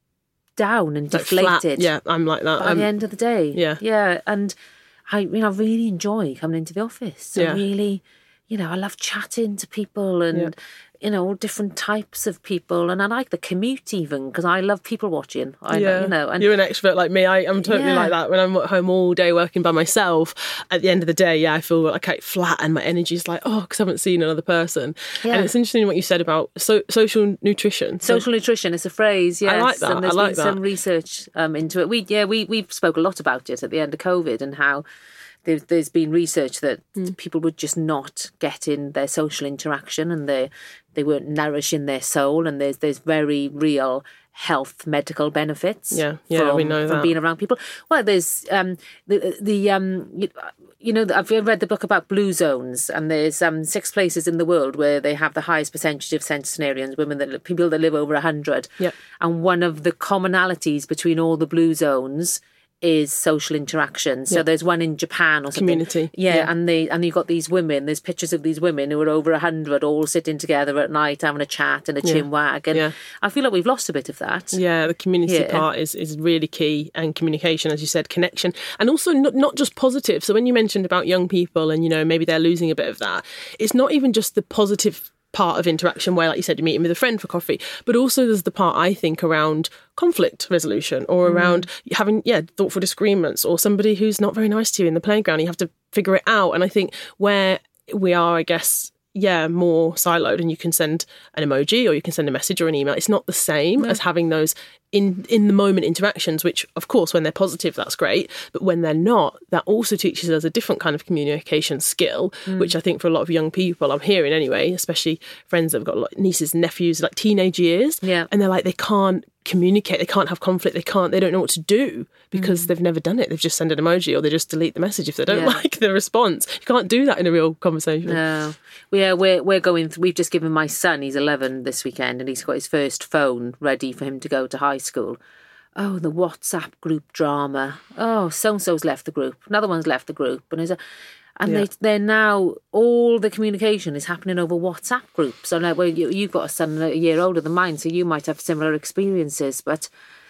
down and like deflated. Flat. Yeah, I'm like that. By I'm, the end of the day. Yeah. Yeah. And I, you know, I really enjoy coming into the office. I yeah. really, you know, I love chatting to people and, yeah. you know, all different types of people. And I like the commute even, because I love people watching. I, yeah. you know, and you're an extrovert like me. I, I'm totally yeah. like that. When I'm at home all day working by myself, at the end of the day, yeah, I feel like quite flat and my energy is like, oh, because I haven't seen another person. Yeah. And it's interesting what you said about so, social nutrition. So, social nutrition is a phrase, yes. I like that. And there's I like been that. some research um, into it. We, yeah, we, we spoke a lot about it at the end of COVID and how There, there's been research that mm. people were just not getting their social interaction, and they they weren't nourishing their soul. And there's there's very real health medical benefits. Yeah, yeah, from, we know from that. being around people. Well, there's um the the um you, you know I've read the book about blue zones, and there's um six places in the world where they have the highest percentage of centenarians, women that people that live over a hundred. Yeah, and one of the commonalities between all the blue zones is social interaction. So yeah. there's one in Japan or something. Community. Yeah, yeah. and they and you've got these women, there's pictures of these women who are over a hundred all sitting together at night having a chat and a chin yeah. wag. And yeah. I feel like we've lost a bit of that. Yeah, the community yeah. part is, is really key, and communication, as you said, connection, and also not, not just positive. So when you mentioned about young people and, you know, maybe they're losing a bit of that, it's not even just the positive part of interaction where, like you said, you're meeting with a friend for coffee, but also there's the part, I think, around conflict resolution or around mm. having, yeah, thoughtful disagreements, or somebody who's not very nice to you in the playground. You have to figure it out. And I think where we are, I guess, yeah, more siloed, and you can send an emoji or you can send a message or an email. It's not the same no. as having those in in the moment interactions, which of course when they're positive that's great, but when they're not, that also teaches us a different kind of communication skill, mm. which I think for a lot of young people, I'm hearing anyway, especially friends that have got like nieces and nephews, like teenage years, yeah. and they're like, they can't communicate, they can't have conflict, they can't, they don't know what to do because mm. they've never done it. They've just sent an emoji or they just delete the message if they don't yeah. like the response. You can't do that in a real conversation. No. Yeah, we're we're going. We've just given my son, he's eleven this weekend, and he's got his first phone ready for him to go to high school. Oh, the WhatsApp group drama. Oh, so and so's left the group. Another one's left the group, and there's a, and yeah. they they're now all the communication is happening over WhatsApp groups. So now, well, you you've got a son a year older than mine, so you might have similar experiences, but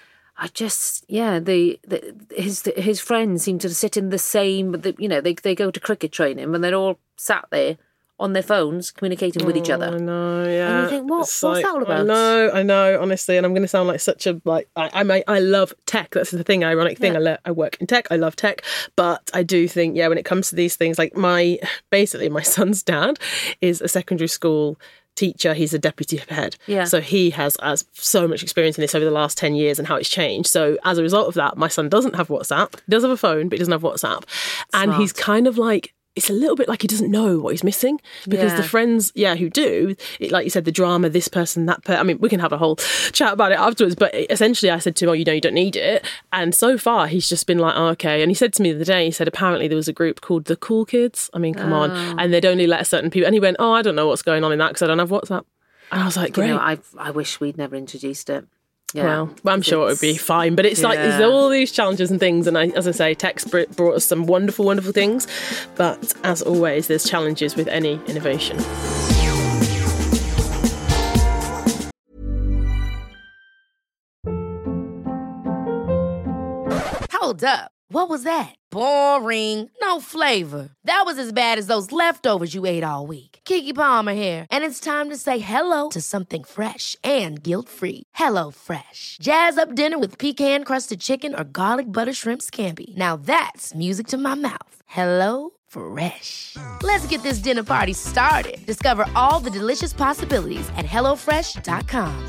I just, yeah, the, the his his friends seem to sit in the same, the, you know, they they go to cricket training and they're all sat there on their phones communicating with each other. I know, yeah. And you think, what, what's like, that all about? I know, I know, honestly, and I'm going to sound like such a, like, I I, may, I love tech. That's the thing, ironic thing. Yeah. I, le- I work in tech, I love tech, but I do think, yeah, when it comes to these things, like my, basically my son's dad is a secondary school teacher, he's a deputy head. Yeah. So he has, has so much experience in this over the last ten years and how it's changed. So as a result of that, my son doesn't have WhatsApp. He does have a phone, but he doesn't have WhatsApp. Smart. And he's kind of like, it's a little bit like he doesn't know what he's missing, because Yeah. the friends, yeah, who do, it, like you said, the drama, this person, that person. I mean, we can have a whole chat about it afterwards, but essentially I said to him, oh, you know, you don't need it. And so far he's just been like, oh, okay. And he said to me the other day, he said apparently there was a group called the Cool Kids. I mean, come on. And they'd only let certain people. And he went, oh, I don't know what's going on in that because I don't have WhatsApp. And I was like, great. You know, I I wish we'd never introduced it. Yeah, Well, I'm sure it would be it's- fine, but it's like Yeah. there's all these challenges and things, and I, as I say, tech br- brought us some wonderful, wonderful things, but as always, there's challenges with any innovation. Hold up. What was that? Boring. No flavor. That was as bad as those leftovers you ate all week. Keke Palmer here, and it's time to say hello to something fresh and guilt-free. Hello Fresh. Jazz up dinner with pecan-crusted chicken or garlic butter shrimp scampi. Now that's music to my mouth. Hello Fresh. Let's get this dinner party started. Discover all the delicious possibilities at hello fresh dot com.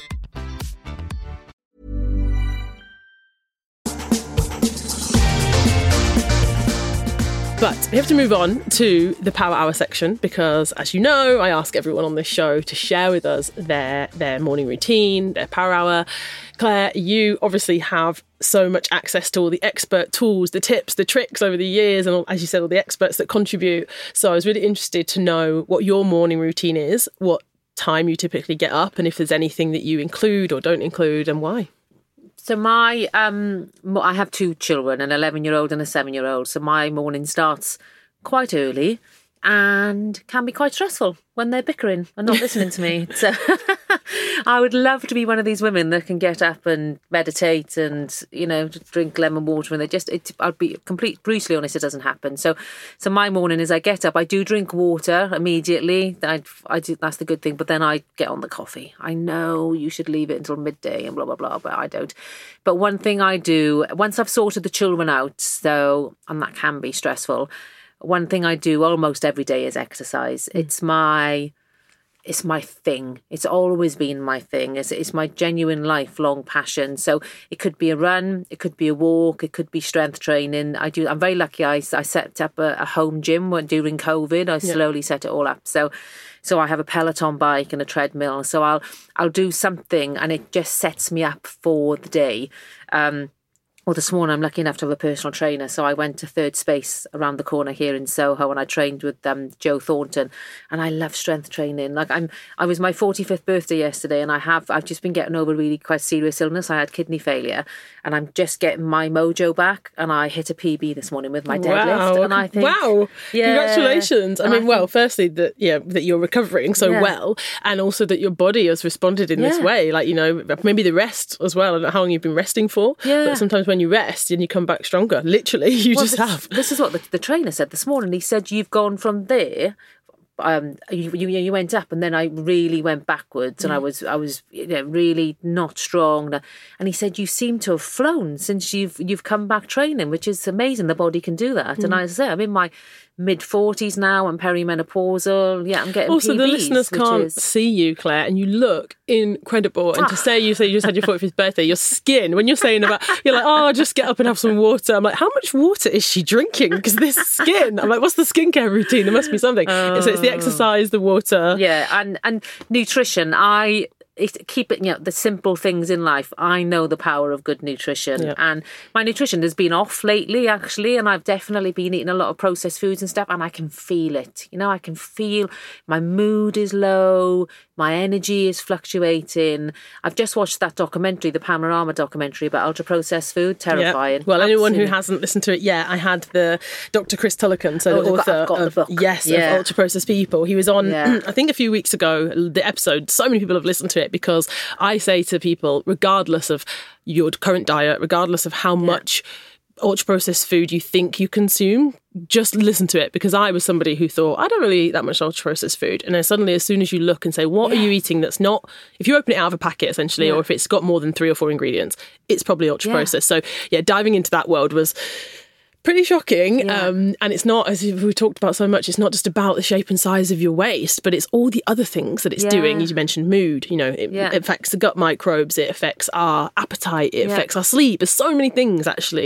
But we have to move on to the Power Hour section because, as you know, I ask everyone on this show to share with us their their morning routine, their Power Hour. Claire, you obviously have so much access to all the expert tools, the tips, the tricks over the years, and all, as you said, all the experts that contribute. So I was really interested to know what your morning routine is, what time you typically get up, and if there's anything that you include or don't include, and why. So my, um, mo- I have two children, an eleven-year-old and a seven-year-old. So my morning starts quite early and can be quite stressful when they're bickering and not listening to me. So I would love to be one of these women that can get up and meditate and, you know, drink lemon water. And they just, it, I'll be complete, brutally honest, it doesn't happen. So, so my morning is I get up, I do drink water immediately. I, I do, that's the good thing. But then I get on the coffee. I know you should leave it until midday and blah, blah, blah, but I don't. But one thing I do, once I've sorted the children out, so, and that can be stressful, one thing I do almost every day is exercise. Mm. It's my, it's my thing. It's always been my thing. It's, it's my genuine lifelong passion. So it could be a run, it could be a walk, it could be strength training. I do. I'm very lucky. I, I set up a, a home gym when, during COVID. I slowly yeah. set it all up. So, so I have a Peloton bike and a treadmill. So I'll I'll do something, and it just sets me up for the day. Um, Well, this morning I'm lucky enough to have a personal trainer, so I went to Third Space around the corner here in Soho, and I trained with um, Joe Thornton, and I love strength training. Like I'm, I was my forty-fifth birthday yesterday, and I have, I've just been getting over really quite serious illness. I had kidney failure, and I'm just getting my mojo back. And I hit a P B this morning with my deadlift, wow. and I think, wow, yeah, congratulations! I and mean, I well, think, firstly that yeah that you're recovering so yeah. well, and also that your body has responded in yeah. this way. Like, you know, maybe the rest as well. I don't know how long you've been resting for, yeah. but sometimes when you rest and you come back stronger, literally, you well, just this, have. This is what the, the trainer said this morning. He said, you've gone from there, um, you, you you went up, and then I really went backwards, and mm. I was I was you know, really not strong. And he said, you seem to have flown since you've you've come back training, which is amazing. The body can do that. Mm. And as I say, I'm in my mid forties now. I'm perimenopausal. Yeah, I'm getting also P Bs, the listeners can't is... see you, Claire, and you look incredible. And to say you say you just had your forty-fifth birthday, your skin, when you're saying about, you're like, oh, just get up and have some water. I'm like, how much water is she drinking? Because this skin, I'm like, what's the skincare routine? There must be something. Oh. So it's the exercise, the water, yeah, and and nutrition. I. It, keep it, you know, the simple things in life. I know the power of good nutrition, yeah. and my nutrition has been off lately, actually, and I've definitely been eating a lot of processed foods and stuff, and I can feel it. You know, I can feel my mood is low, my energy is fluctuating. I've just watched that documentary, the Panorama documentary about ultra processed food. Terrifying. Yeah. Well, Absolutely. Anyone who hasn't listened to it yet, I had the Doctor Chris Tullochon, so oh, the author got, got of the book. yes, yeah. of ultra processed people. He was on, yeah. I think, a few weeks ago. The episode. So many people have listened to it. Because I say to people, regardless of your current diet, regardless of how yeah. much ultra-processed food you think you consume, just listen to it. Because I was somebody who thought, I don't really eat that much ultra-processed food. And then suddenly, as soon as you look and say, what yeah. are you eating that's not, if you open it out of a packet, essentially, yeah. or if it's got more than three or four ingredients, it's probably ultra-processed. Yeah. So, yeah, diving into that world was pretty shocking. Yeah. Um, and it's not, as we talked about so much, it's not just about the shape and size of your waist, but it's all the other things that it's yeah. doing. You mentioned mood, you know, it, yeah. it affects the gut microbes, it affects our appetite, it yeah. affects our sleep. There's so many things, actually. It's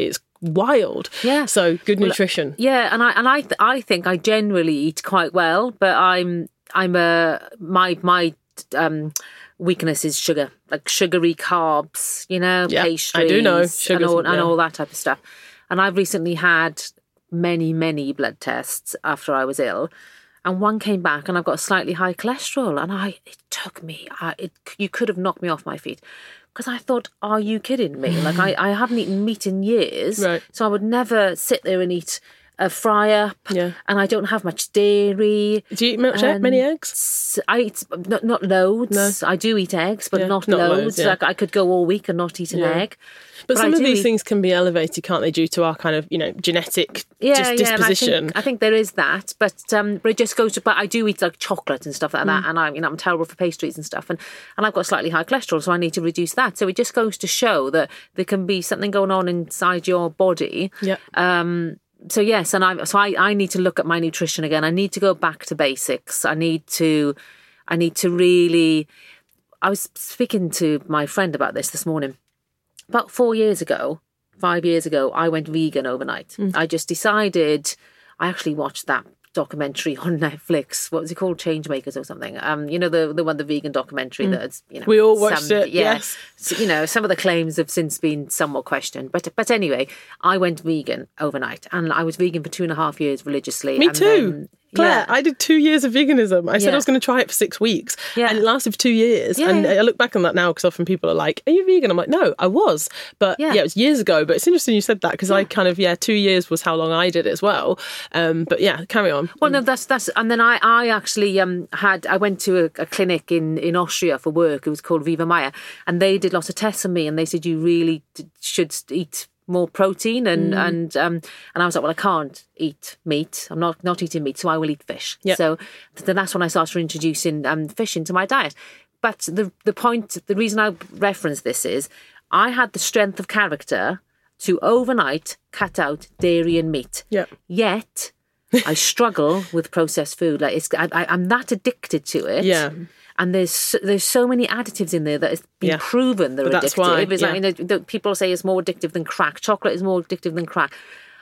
wild. Yeah. So good Well, nutrition. Yeah, and I and I th- I think I generally eat quite well, but I'm I'm a my my um weakness is sugar, like sugary carbs, you know, Yeah, pastries, I do know. and Sugar's- all, and yeah. all that type of stuff. And I've recently had many, many blood tests after I was ill, and one came back, and I've got slightly high cholesterol. And I, it took me, I, it you could have knocked me off my feet, because I thought, are you kidding me? Like I, I haven't eaten meat in years, Right. so I would never sit there and eat a fry up, Yeah. and I don't have much dairy. Do you eat much, and many eggs? s- I eat not not loads. I do eat eggs, but Yeah, not, not loads. loads, yeah. Like I could go all week and not eat an Yeah. egg. But, some I of do these eat- things can be elevated, can't they, due to our kind of, you know, genetic Yeah, dis- yeah, and I disposition. think, I think there is that, but um, but it just goes to. But I do eat like chocolate and stuff like Mm. that, and I'm you know I'm terrible for pastries and stuff, and and I've got slightly high cholesterol, so I need to reduce that. So it just goes to show that there can be something going on inside your body. Yeah. Um. So yes, and I so I, I need to look at my nutrition again. I need to go back to basics. I need to, I need to really. I was speaking to my friend about this this morning. About four years ago, five years ago, I went vegan overnight. Mm. I just decided. I actually watched that documentary on Netflix. What was it called? Changemakers or something. Um, you know the the one, the vegan documentary that's you know Mm. We all watched some- it, Yeah, yes. So, you know, some of the claims have since been somewhat questioned, but but anyway, I went vegan overnight, and I was vegan for two and a half years religiously. Me and too. then- Claire, yeah. I did two years of veganism. I said Yeah. I was going to try it for six weeks Yeah. and it lasted for two years. Yeah, and yeah. I look back on that now because often people are like, are you vegan? I'm like, no, I was. But yeah, Yeah. it was years ago. But it's interesting you said that because I kind of, yeah, two years was how long I did it as well. Um, but yeah, carry on. Well, no, that's that's, and then I I actually um had I went to a, a clinic in in Austria for work. It was called Viva Maya, and they did lots of tests on me, and they said you really d- should eat more protein, and and um and I was like, well, I can't eat meat. I'm not not eating meat, so I will eat fish. Yep. So then that's when I started introducing um fish into my diet. But the the point, the reason I reference this is I had the strength of character to overnight cut out dairy and meat. Yep. Yet I struggle with processed food. Like it's, I, I, I'm that addicted to it. Yeah. And there's so- there's so many additives in there that it's been Yeah. proven they're But that's addictive. why, It's like, yeah. you know, the, people say it's more addictive than crack. Chocolate is more addictive than crack.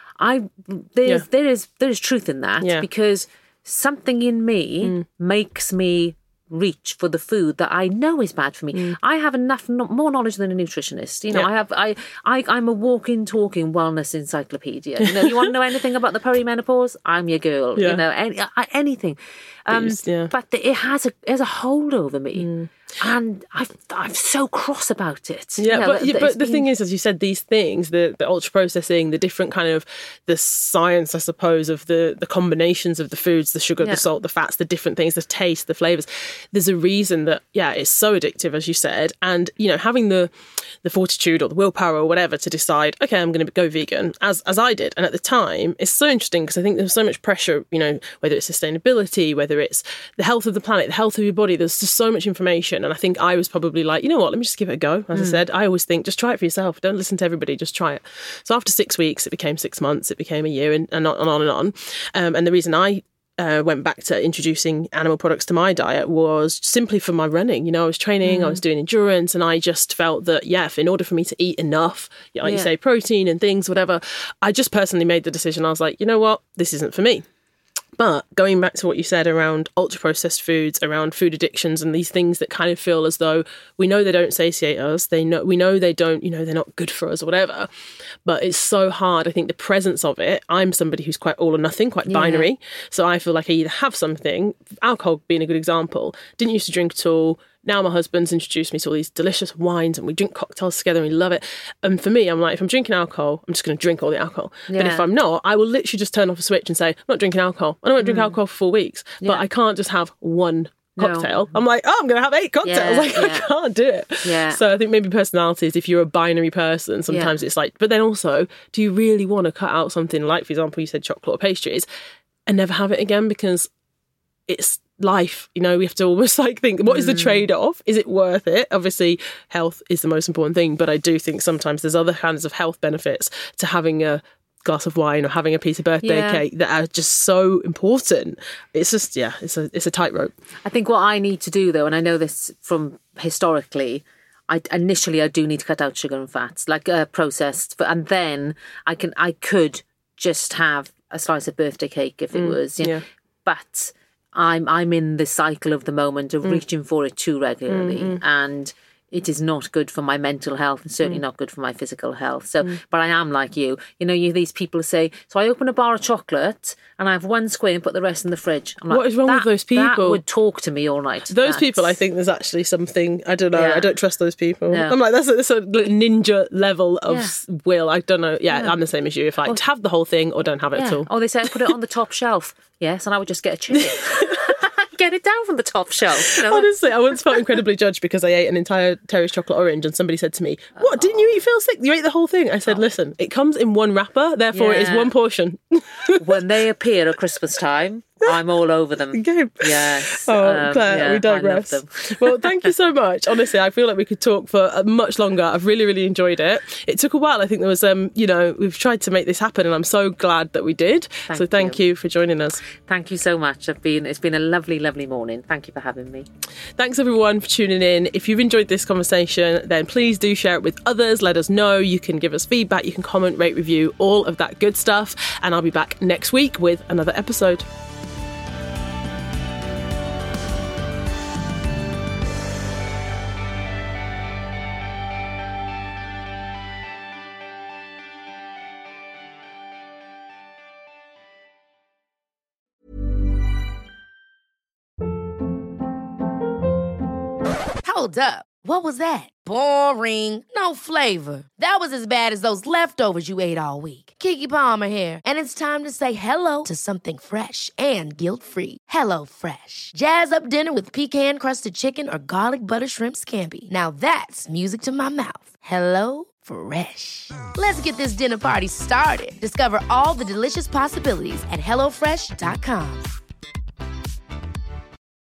I there's Yeah. there is there is truth in that Yeah. because something in me makes me reach for the food that I know is bad for me. I have enough no, more knowledge than a nutritionist. You know, Yeah. I have I, I I'm a walking, talking wellness encyclopedia. You know, you want to know anything about the perimenopause? I'm your girl. Yeah. You know, any, I- anything. Um, These- yeah. But it has a it has a hold over me, and I I'm so cross about it. Yeah, You know, but that- yeah, that but it's the been- thing is, as you said, these things, the the ultra processing, the different kind of the science, I suppose, of the the combinations of the foods, the sugar, Yeah. the salt, the fats, the different things, the taste, the flavors. There's a reason that yeah, it's so addictive, as you said, and you know, having the the fortitude or the willpower or whatever to decide, okay, I'm going to go vegan, as as I did, and at the time, it's so interesting because I think there's so much pressure, you know, whether it's sustainability, whether it's the health of the planet, the health of your body. There's just so much information, and I think I was probably like, you know what, let me just give it a go. As I said, I always think, just try it for yourself. Don't listen to everybody, just try it. So after six weeks, it became six months, it became a year, and, and on and on and on. Um, and the reason I uh, went back to introducing animal products to my diet was simply for my running. You know, I was training, I was doing endurance, and I just felt that, yeah, if in order for me to eat enough, like you Yeah. say, protein and things, whatever, I just personally made the decision. I was like, you know what, this isn't for me. But going back to what you said around ultra-processed foods, around food addictions and these things that kind of feel as though we know they don't satiate us, they know we know they don't, you know, they're not good for us or whatever, but it's so hard. I think the presence of it, I'm somebody who's quite all or nothing, quite binary. So I feel like I either have something, alcohol being a good example, didn't used to drink at all. Now my husband's introduced me to all these delicious wines and we drink cocktails together and we love it. And for me, I'm like, if I'm drinking alcohol, I'm just going to drink all the alcohol. But Yeah. if I'm not, I will literally just turn off a switch and say, I'm not drinking alcohol. I don't want to drink alcohol for four weeks. But Yeah. I can't just have one No. cocktail. I'm like, oh, I'm going to have eight cocktails. Yeah, like, I yeah. can't do it. Yeah. So I think maybe personalities, if you're a binary person, sometimes it's like, but then also, do you really want to cut out something like, for example, you said chocolate or pastries and never have it again because it's life, you know, we have to almost like think, what is the trade-off? Is it worth it? Obviously, health is the most important thing, but I do think sometimes there's other kinds of health benefits to having a glass of wine or having a piece of birthday Yeah. cake that are just so important. It's just, yeah, it's a it's a tightrope. I think what I need to do though, and I know this from historically, I initially I do need to cut out sugar and fats, like uh, processed, but, and then I can I could just have a slice of birthday cake if it mm, was, you know, yeah. But I'm I'm in the cycle of the moment of mm. reaching for it too regularly, mm, mm. and it is not good for my mental health and certainly mm. not good for my physical health. So, mm. but I am like you. You know, you these people say, so I open a bar of chocolate and I have one square and put the rest in the fridge. I'm like, what is wrong with those people? That would talk to me all night. Those That's... people, I think there's actually something, I don't know, yeah. I don't trust those people. No. I'm like, that's a, that's a ninja level of yeah. will. I don't know. Yeah, yeah, I'm the same as you. If I like, have the whole thing or don't have it yeah. at all. Or they say, put it on the top shelf. Yes, and I would just get a chicken. Get it down from the top shelf. You know? Honestly, I once felt incredibly judged because I ate an entire Terry's chocolate orange and somebody said to me, what, oh. didn't you eat Feel Sick? You ate the whole thing. I said, oh. listen, it comes in one wrapper, therefore yeah. it is one portion. When they appear at Christmas time, I'm all over them. Okay. Yes. Oh, um, Claire, yeah, we digress. Well, thank you so much. Honestly, I feel like we could talk for much longer. I've really, really enjoyed it. It took a while. I think there was, um, you know, we've tried to make this happen and I'm so glad that we did. Thank so thank you. you for joining us. Thank you so much. I've been, it's been a lovely, lovely morning. Thank you for having me. Thanks everyone for tuning in. If you've enjoyed this conversation, then please do share it with others. Let us know. You can give us feedback. You can comment, rate, review, all of that good stuff. And I'll be back next week with another episode. Hold up. What was that? Boring. No flavor. That was as bad as those leftovers you ate all week. Keke Palmer here, and it's time to say hello to something fresh and guilt-free. Hello Fresh. Jazz up dinner with pecan-crusted chicken or garlic butter shrimp scampi. Now that's music to my mouth. Hello Fresh. Let's get this dinner party started. Discover all the delicious possibilities at hello fresh dot com.